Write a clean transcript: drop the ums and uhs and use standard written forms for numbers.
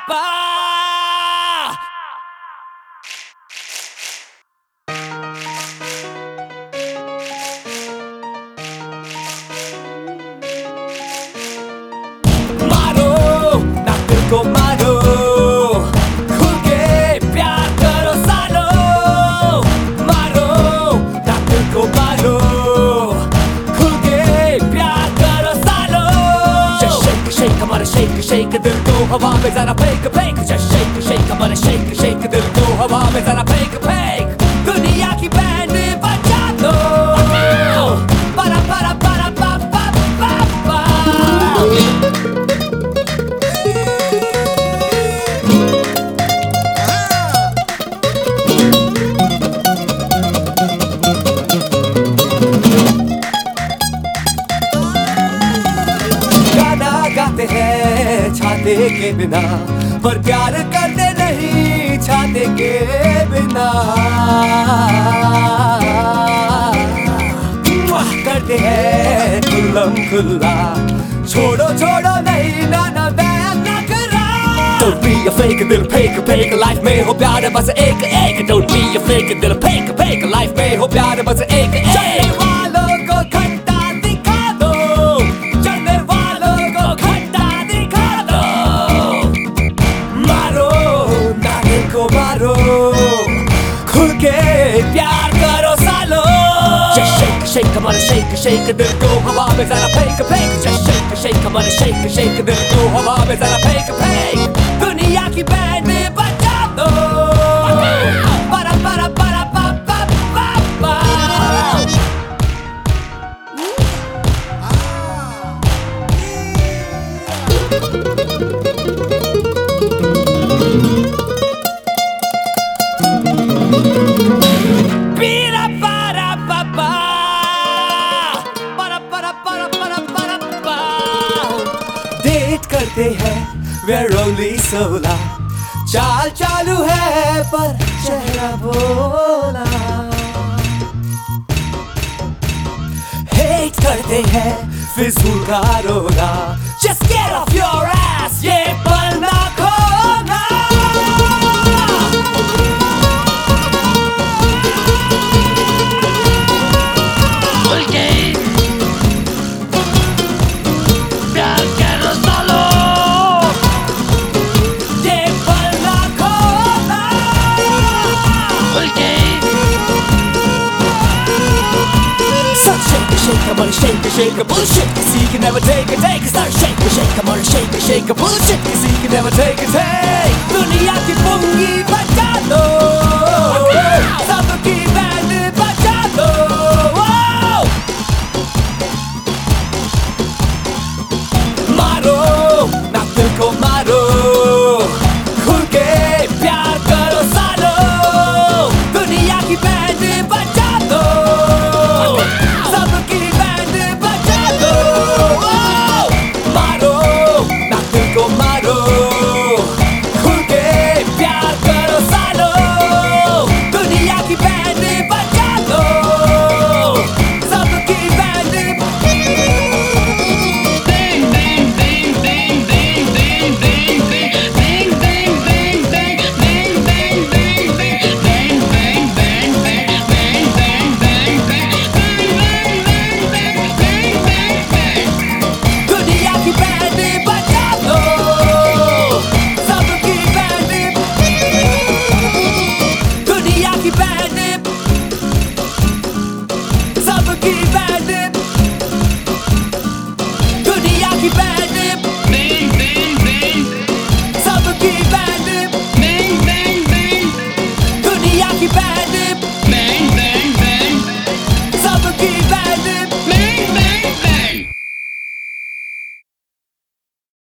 ba. मारो ना दिल को मारो, खुल के प्यार करो सालो. मारो ना दिल को मारो, खुल के प्यार करो सालो. Just shake shake हमारा shake shake दिल को हवा में जरा फेंक फेंक. Just shake shake हमारा shake shake दिल को हवा में जरा फेंक फेंक. दुनिया की बैंड बजा दो. para para para pa pa pa pa. गाना गाते हैं छाते के बिना, पर प्यार करते नहीं छाते के बिना. करते हैं खुल्लम खुल्ला, छोड़ो छोड़ो नहीं ना ना बयान ना करा. Don't be a fake दिल फेंक फेंक, लाइफ में हो प्यार बस एक एक. Don't be a fake दिल फेंक फेंक, लाइफ में हो प्यार बस एक एक. चलने वालों को खट्टा दिखा दो, चलने वालों को खट्टा दिखा दो. मारो नारे को मारो, खुल के प्यार करो सालो. Just shake shake हमारा shake shake दिल को हवा में जरा फेंक फेंक. Just shake shake हमारा shake shake दिल को हवा में जरा फेंक फेंक. दुनिया की बैंड बजा दो. para para para pa pa pa pa. Pira para pa pa. Para para para para para pa. Date करते हैं we're only 16. चाल चालू है पर चेहरा बोला. हेट करते हैं फिजूल का रोना. Just get off your ass, ये पल ना खोना. Shake, I'm shake, shake, bullshit. Cause he can never take a take. Start shake, shake, I'm shake, shake, bullshit. Cause he can never take a take.